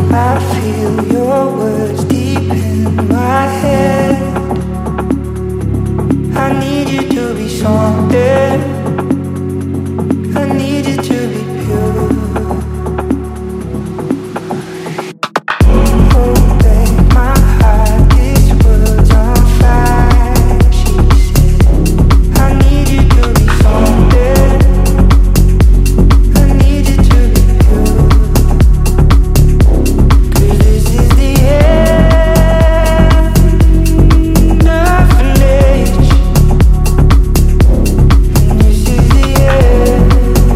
I feel your words deep in my head. I need you to be something. I need you to be pure. Oh, babe, my heart, this world's on fire, she said. I need you to be something. I need you to be pure. 'Cause this is the end of an age. And this is the end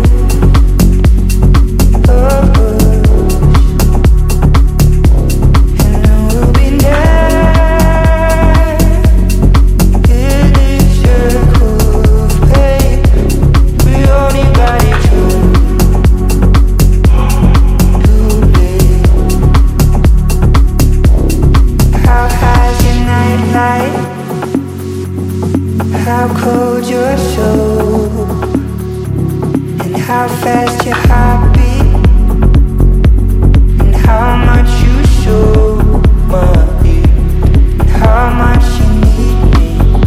of us. And then we'll be dead in this circle of pain. We only got each other to blame. How high's your nightlight? How cold your soul? And how fast your heartbeat? And how much you show me? And how much you need me?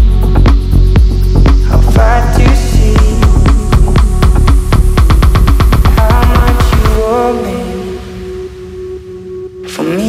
How far to see? How much you owe me? For me